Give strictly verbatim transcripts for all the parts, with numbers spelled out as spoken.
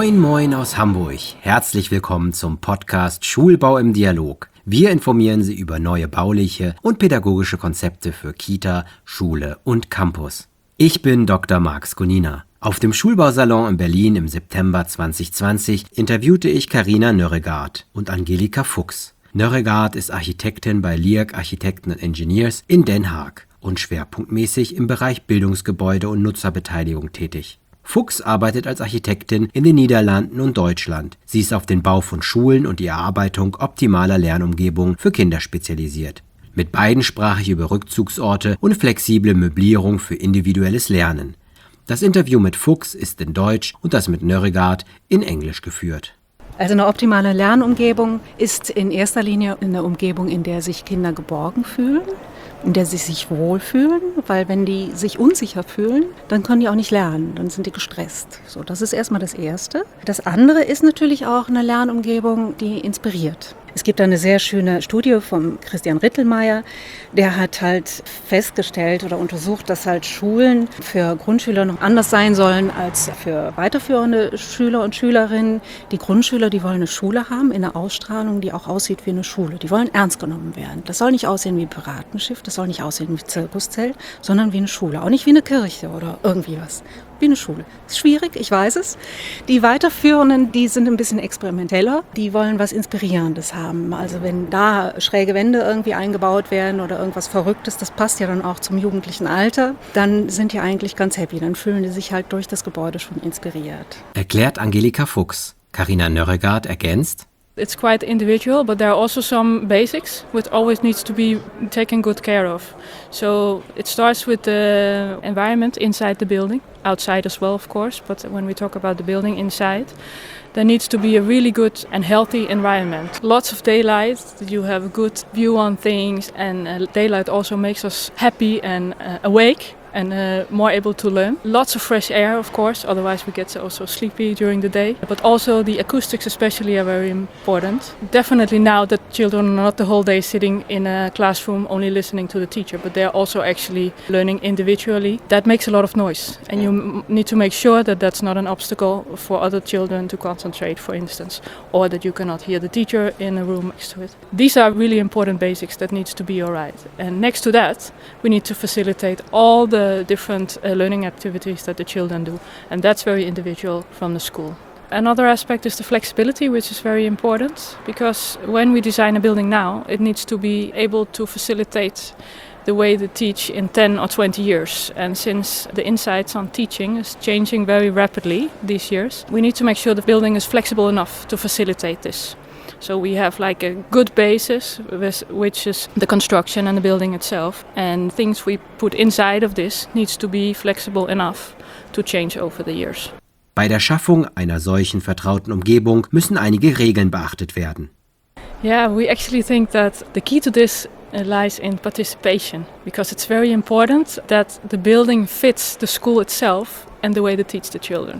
Moin Moin aus Hamburg. Herzlich willkommen zum Podcast Schulbau im Dialog. Wir informieren Sie über neue bauliche und pädagogische Konzepte für Kita, Schule und Campus. Ich bin Doktor Marc Skonina. Auf dem Schulbausalon in Berlin im September zwanzig zwanzig interviewte ich Carina Nørregaard und Angelika Fuchs. Nørregaard ist Architektin bei L I A C Architekten and Engineers in Den Haag und schwerpunktmäßig im Bereich Bildungsgebäude und Nutzerbeteiligung tätig. Fuchs arbeitet als Architektin in den Niederlanden und Deutschland. Sie ist auf den Bau von Schulen und die Erarbeitung optimaler Lernumgebungen für Kinder spezialisiert. Mit beiden sprach ich über Rückzugsorte und flexible Möblierung für individuelles Lernen. Das Interview mit Fuchs ist in Deutsch und das mit Nørregaard in Englisch geführt. Also eine optimale Lernumgebung ist in erster Linie eine Umgebung, in der sich Kinder geborgen fühlen, in der sie sich wohlfühlen, weil wenn die sich unsicher fühlen, dann können die auch nicht lernen, dann sind die gestresst. So, das ist erstmal das Erste. Das andere ist natürlich auch eine Lernumgebung, die inspiriert. Es gibt eine sehr schöne Studie von Christian Rittelmeier, der hat halt festgestellt oder untersucht, dass halt Schulen für Grundschüler noch anders sein sollen als für weiterführende Schüler und Schülerinnen. Die Grundschüler, die wollen eine Schule haben in einer Ausstrahlung, die auch aussieht wie eine Schule. Die wollen ernst genommen werden. Das soll nicht aussehen wie ein Piratenschiff, das soll nicht aussehen wie ein Zirkuszelt, sondern wie eine Schule. Auch nicht wie eine Kirche oder irgendwie was. Wie eine Schule. Ist schwierig, ich weiß es. Die Weiterführenden, die sind ein bisschen experimenteller. Die wollen was Inspirierendes haben. Also wenn da schräge Wände irgendwie eingebaut werden oder irgendwas Verrücktes, das passt ja dann auch zum jugendlichen Alter, dann sind die eigentlich ganz happy. Dann fühlen die sich halt durch das Gebäude schon inspiriert. Erklärt Angelika Fuchs. Carina Nørregaard ergänzt: It's quite individual, but there are also some basics which always needs to be taken good care of. So it starts with the environment inside the building, outside as well of course, but when we talk about the building inside, there needs to be a really good and healthy environment. Lots of daylight, that you have a good view on things, and uh, daylight also makes us happy and uh, awake. And uh, more able to learn. Lots of fresh air, of course, otherwise we get also sleepy during the day. But also the acoustics especially are very important. Definitely now that children are not the whole day sitting in a classroom only listening to the teacher, but they're also actually learning individually. That makes a lot of noise. And you m- need to make sure that that's not an obstacle for other children to concentrate, for instance, or that you cannot hear the teacher in a room next to it. These are really important basics that needs to be alright. And next to that, we need to facilitate all the different uh, learning activities that the children do, and that's very individual from the school. Another aspect is the flexibility, which is very important, because when we design a building now, it needs to be able to facilitate the way they teach in ten or twenty years. And since the insights on teaching is changing very rapidly these years, we need to make sure the building is flexible enough to facilitate this. So we have like a good basis, which is the construction and the building itself. And things we put inside of this needs to be flexible enough to change over the years. Bei der Schaffung einer solchen vertrauten Umgebung müssen einige Regeln beachtet werden. Yeah, we actually think that the key to this uh, lies in participation, because it's very important that the building fits the school itself and the way they teach the children.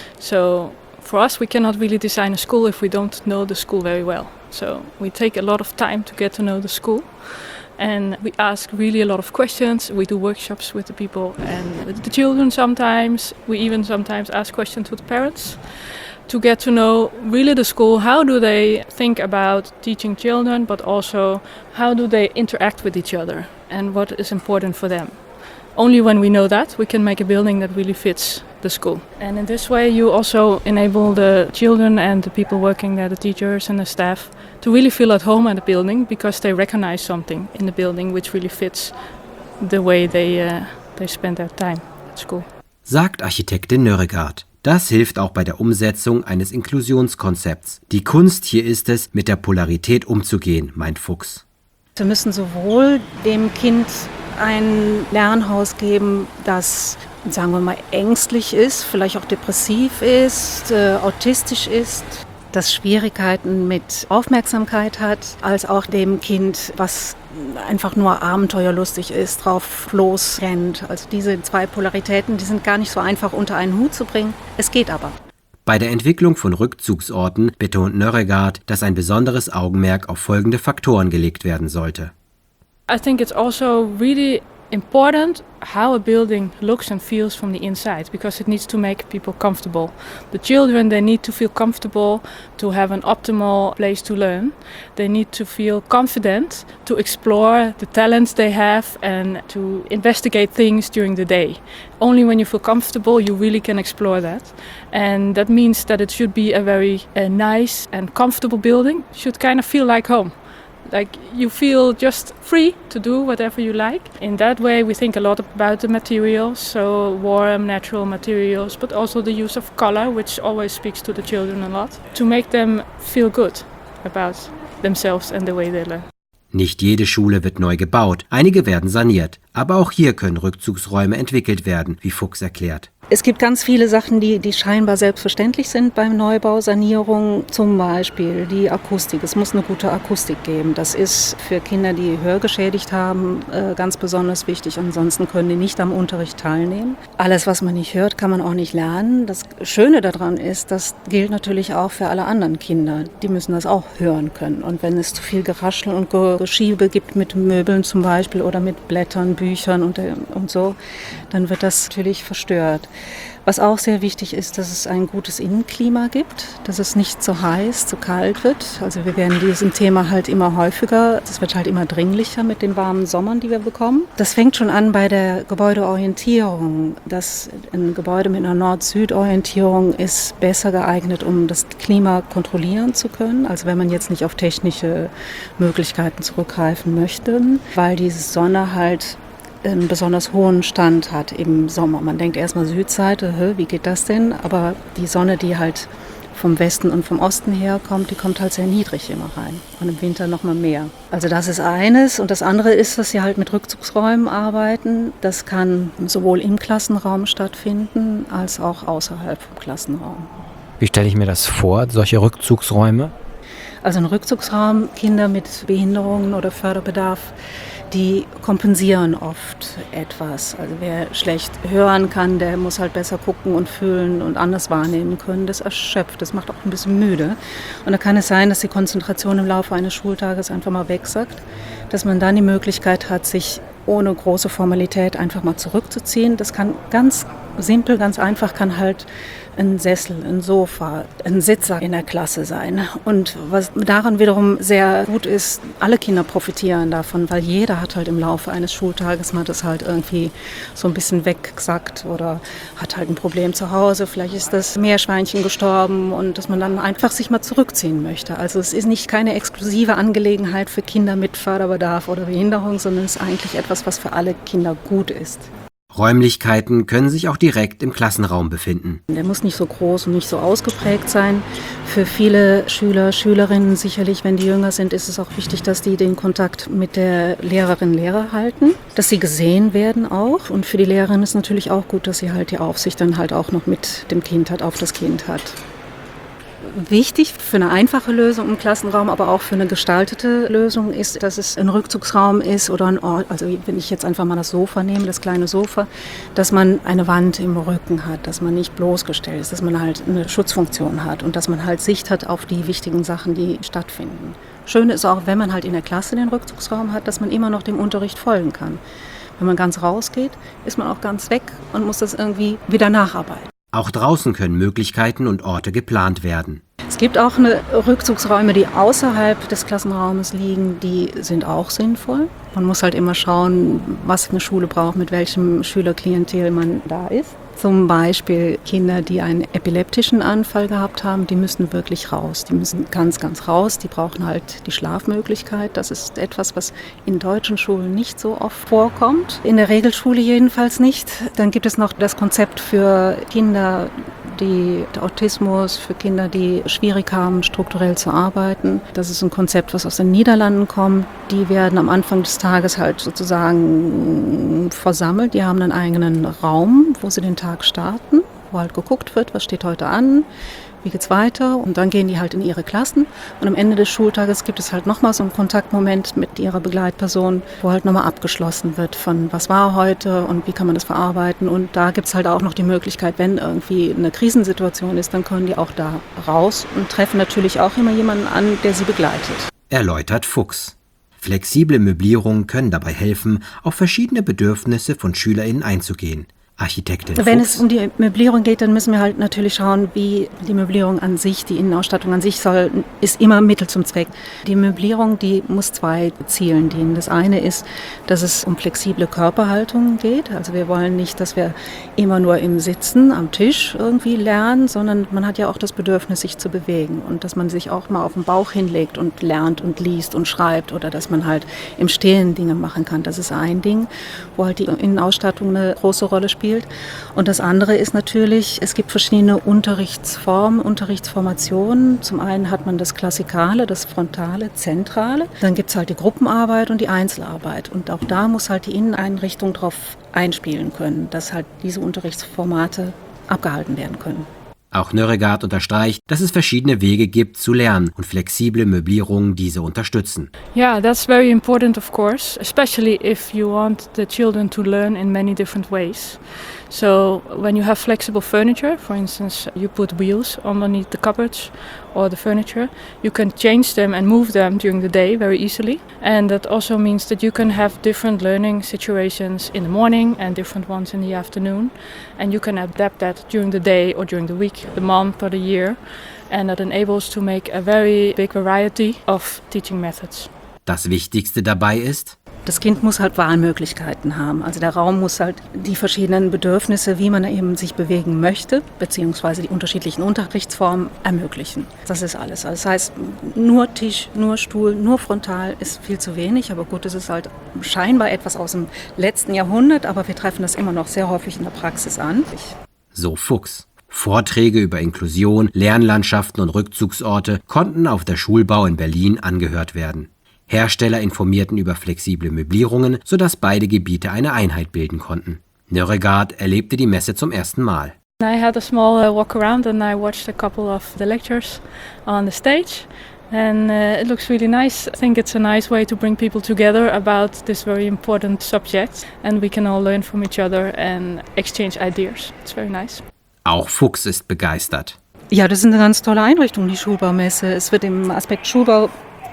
So for us, we cannot really design a school if we don't know the school very well. So we take a lot of time to get to know the school. And we ask really a lot of questions. We do workshops with the people and with the children sometimes. We even sometimes ask questions with the parents to get to know really the school. How do they think about teaching children, but also how do they interact with each other and what is important for them? Only when we know that, we can make a building that really fits the school. And in this way, you also enable the children and the people working there, the teachers and the staff, to really feel at home at the building, because they recognize something in the building which really fits the way they, uh, they spend their time at school. Sagt Architektin Nørregaard. Das hilft auch bei der Umsetzung eines Inklusionskonzepts. Die Kunst hier ist es, mit der Polarität umzugehen, meint Fuchs. Wir müssen sowohl dem Kind ein Lernhaus geben, das, sagen wir mal, ängstlich ist, vielleicht auch depressiv ist, äh, autistisch ist, das Schwierigkeiten mit Aufmerksamkeit hat, als auch dem Kind, was einfach nur abenteuerlustig ist, drauf losrennt. Also diese zwei Polaritäten, die sind gar nicht so einfach unter einen Hut zu bringen. Es geht aber. Bei der Entwicklung von Rückzugsorten betont Nørregaard, dass ein besonderes Augenmerk auf folgende Faktoren gelegt werden sollte. I think it's also really important how a building looks and feels from the inside, because it needs to make people comfortable. The children, they need to feel comfortable to have an optimal place to learn. They need to feel confident to explore the talents they have and to investigate things during the day. Only when you feel comfortable, you really can explore that. And that means that it should be a very uh, nice and comfortable building. It should kind of feel like home. Like you feel just free to do whatever you like. In that way, we think a lot about the materials, so warm, natural materials, but also the use of color, which always speaks to the children a lot, to make them feel good about themselves and the way they learn. Nicht jede Schule wird neu gebaut, einige werden saniert. Aber auch hier können Rückzugsräume entwickelt werden, wie Fuchs erklärt. Es gibt ganz viele Sachen, die, die scheinbar selbstverständlich sind beim Neubau, Sanierung, zum Beispiel die Akustik. Es muss eine gute Akustik geben. Das ist für Kinder, die hörgeschädigt haben, äh, ganz besonders wichtig. Ansonsten können die nicht am Unterricht teilnehmen. Alles, was man nicht hört, kann man auch nicht lernen. Das Schöne daran ist, das gilt natürlich auch für alle anderen Kinder. Die müssen das auch hören können. Und wenn es zu viel Geraschel und Geschiebe gibt mit Möbeln zum Beispiel oder mit Blättern, Büchern und, und so, dann wird das natürlich verstört. Was auch sehr wichtig ist, dass es ein gutes Innenklima gibt, dass es nicht zu heiß, zu kalt wird. Also wir werden diesem Thema halt immer häufiger, es wird halt immer dringlicher mit den warmen Sommern, die wir bekommen. Das fängt schon an bei der Gebäudeorientierung. Das ein Gebäude mit einer Nord-Süd-Orientierung ist besser geeignet, um das Klima kontrollieren zu können. Also wenn man jetzt nicht auf technische Möglichkeiten zurückgreifen möchte, weil die Sonne halt einen besonders hohen Stand hat im Sommer. Man denkt erstmal Südseite, hä, wie geht das denn? Aber die Sonne, die halt vom Westen und vom Osten herkommt, die kommt halt sehr niedrig immer rein. Und im Winter noch mal mehr. Also das ist eines. Und das andere ist, dass sie halt mit Rückzugsräumen arbeiten. Das kann sowohl im Klassenraum stattfinden, als auch außerhalb vom Klassenraum. Wie stelle ich mir das vor, solche Rückzugsräume? Also ein Rückzugsraum, Kinder mit Behinderungen oder Förderbedarf, die kompensieren oft etwas. Also wer schlecht hören kann, der muss halt besser gucken und fühlen und anders wahrnehmen können. Das erschöpft, das macht auch ein bisschen müde. Und da kann es sein, dass die Konzentration im Laufe eines Schultages einfach mal wegsackt, dass man dann die Möglichkeit hat, sich ohne große Formalität einfach mal zurückzuziehen. Das kann ganz simpel, ganz einfach, kann halt ein Sessel, ein Sofa, ein Sitzer in der Klasse sein. Und was daran wiederum sehr gut ist, alle Kinder profitieren davon, weil jeder hat halt im Laufe eines Schultages mal das halt irgendwie so ein bisschen weggesackt oder hat halt ein Problem zu Hause. Vielleicht ist das Meerschweinchen gestorben und dass man dann einfach sich mal zurückziehen möchte. Also es ist nicht keine exklusive Angelegenheit für Kinder mit Förderbedarf oder Behinderung, sondern es ist eigentlich etwas, was für alle Kinder gut ist. Räumlichkeiten können sich auch direkt im Klassenraum befinden. Der muss nicht so groß und nicht so ausgeprägt sein. Für viele Schüler, Schülerinnen sicherlich, wenn die jünger sind, ist es auch wichtig, dass die den Kontakt mit der Lehrerin, Lehrer halten, dass sie gesehen werden auch. Und für die Lehrerin ist natürlich auch gut, dass sie halt die Aufsicht dann halt auch noch mit dem Kind hat, auf das Kind hat. Wichtig für eine einfache Lösung im Klassenraum, aber auch für eine gestaltete Lösung ist, dass es ein Rückzugsraum ist oder ein Ort, also wenn ich jetzt einfach mal das Sofa nehme, das kleine Sofa, dass man eine Wand im Rücken hat, dass man nicht bloßgestellt ist, dass man halt eine Schutzfunktion hat und dass man halt Sicht hat auf die wichtigen Sachen, die stattfinden. Schön ist auch, wenn man halt in der Klasse den Rückzugsraum hat, dass man immer noch dem Unterricht folgen kann. Wenn man ganz rausgeht, ist man auch ganz weg und muss das irgendwie wieder nacharbeiten. Auch draußen können Möglichkeiten und Orte geplant werden. Es gibt auch eine Rückzugsräume, die außerhalb des Klassenraumes liegen, die sind auch sinnvoll. Man muss halt immer schauen, was eine Schule braucht, mit welchem Schülerklientel man da ist. Zum Beispiel Kinder, die einen epileptischen Anfall gehabt haben, die müssen wirklich raus. Die müssen ganz, ganz raus. Die brauchen halt die Schlafmöglichkeit. Das ist etwas, was in deutschen Schulen nicht so oft vorkommt. In der Regelschule jedenfalls nicht. Dann gibt es noch das Konzept für Kinder, die Autismus, für Kinder, die schwierig haben, strukturell zu arbeiten. Das ist ein Konzept, was aus den Niederlanden kommt. Die werden am Anfang des Tages halt sozusagen versammelt. Die haben einen eigenen Raum, wo sie den Tag starten, wo halt geguckt wird, was steht heute an, wie geht's weiter, und dann gehen die halt in ihre Klassen und am Ende des Schultages gibt es halt nochmal so einen Kontaktmoment mit ihrer Begleitperson, wo halt nochmal abgeschlossen wird von was war heute und wie kann man das verarbeiten, und da gibt's halt auch noch die Möglichkeit, wenn irgendwie eine Krisensituation ist, dann können die auch da raus und treffen natürlich auch immer jemanden an, der sie begleitet. Erläutert Fuchs. Flexible Möblierungen können dabei helfen, auf verschiedene Bedürfnisse von SchülerInnen einzugehen. Architektin Wenn Fuchs. es um die Möblierung geht, dann müssen wir halt natürlich schauen, wie die Möblierung an sich, die Innenausstattung an sich soll, ist immer Mittel zum Zweck. Die Möblierung, die muss zwei Zielen dienen. Das eine ist, dass es um flexible Körperhaltung geht. Also wir wollen nicht, dass wir immer nur im Sitzen am Tisch irgendwie lernen, sondern man hat ja auch das Bedürfnis, sich zu bewegen und dass man sich auch mal auf den Bauch hinlegt und lernt und liest und schreibt oder dass man halt im Stehen Dinge machen kann. Das ist ein Ding, wo halt die Innenausstattung eine große Rolle spielt. Und das andere ist natürlich, es gibt verschiedene Unterrichtsformen, Unterrichtsformationen. Zum einen hat man das Klassikale, das Frontale, Zentrale. Dann gibt es halt die Gruppenarbeit und die Einzelarbeit. Und auch da muss halt die Inneneinrichtung drauf einspielen können, dass halt diese Unterrichtsformate abgehalten werden können. Auch Nørregård unterstreicht, dass es verschiedene Wege gibt zu lernen und flexible Möblierungen diese unterstützen. Yeah, that's very important, of course, especially if you want the children to learn in many different ways. So when you have flexible furniture, for instance, you put wheels underneath the cupboards or the furniture, you can change them and move them during the day very easily. And that also means that you can have different learning situations in the morning and different ones in the afternoon. And you can adapt that during the day or during the week, the month or the year. And that enables to make a very big variety of teaching methods. Das Wichtigste dabei ist, das Kind muss halt Wahlmöglichkeiten haben. Also der Raum muss halt die verschiedenen Bedürfnisse, wie man eben sich bewegen möchte, beziehungsweise die unterschiedlichen Unterrichtsformen ermöglichen. Das ist alles. Also das heißt, nur Tisch, nur Stuhl, nur frontal ist viel zu wenig. Aber gut, das ist halt scheinbar etwas aus dem letzten Jahrhundert, aber wir treffen das immer noch sehr häufig in der Praxis an. So Fuchs. Vorträge über Inklusion, Lernlandschaften und Rückzugsorte konnten auf der Schulbau in Berlin angehört werden. Hersteller informierten über flexible Möblierungen, sodass beide Gebiete eine Einheit bilden konnten. Nørregård erlebte die Messe zum ersten Mal. I had a small uh, walk around and I watched a couple of the lectures on the stage. And uh, it looks really nice. I think it's a nice way to bring people together about this very important subject. And we can all learn from each other and exchange ideas. It's very nice. Auch Fuchs ist begeistert. Ja, das ist eine ganz tolle Einrichtung, die Schulbaumesse. Es wird im Aspekt Schulbau.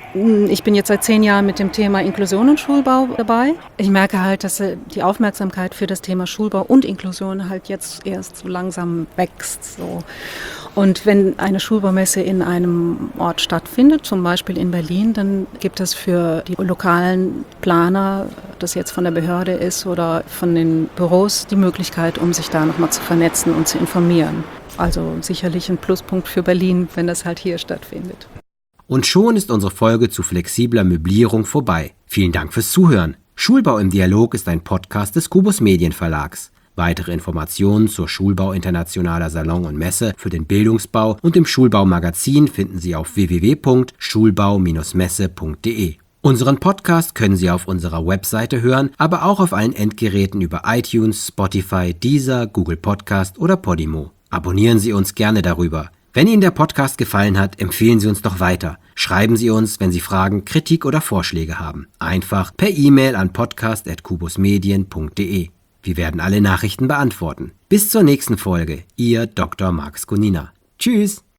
Ich bin jetzt seit zehn Jahren mit dem Thema Inklusion und Schulbau dabei. Ich merke halt, dass die Aufmerksamkeit für das Thema Schulbau und Inklusion halt jetzt erst so langsam wächst. So. Und wenn eine Schulbaumesse in einem Ort stattfindet, zum Beispiel in Berlin, dann gibt es für die lokalen Planer, ob das jetzt von der Behörde ist oder von den Büros, die Möglichkeit, um sich da nochmal zu vernetzen und zu informieren. Also sicherlich ein Pluspunkt für Berlin, wenn das halt hier stattfindet. Und schon ist unsere Folge zu flexibler Möblierung vorbei. Vielen Dank fürs Zuhören. Schulbau im Dialog ist ein Podcast des Kubus Medienverlags. Weitere Informationen zur Schulbau Internationaler Salon und Messe für den Bildungsbau und dem Schulbaumagazin finden Sie auf w w w punkt schulbau messe punkt d e. Unseren Podcast können Sie auf unserer Webseite hören, aber auch auf allen Endgeräten über iTunes, Spotify, Deezer, Google Podcast oder Podimo. Abonnieren Sie uns gerne darüber. Wenn Ihnen der Podcast gefallen hat, empfehlen Sie uns doch weiter. Schreiben Sie uns, wenn Sie Fragen, Kritik oder Vorschläge haben. Einfach per E-Mail an podcast at kubusmedien punkt d e. Wir werden alle Nachrichten beantworten. Bis zur nächsten Folge. Ihr Doktor Max Gunina. Tschüss!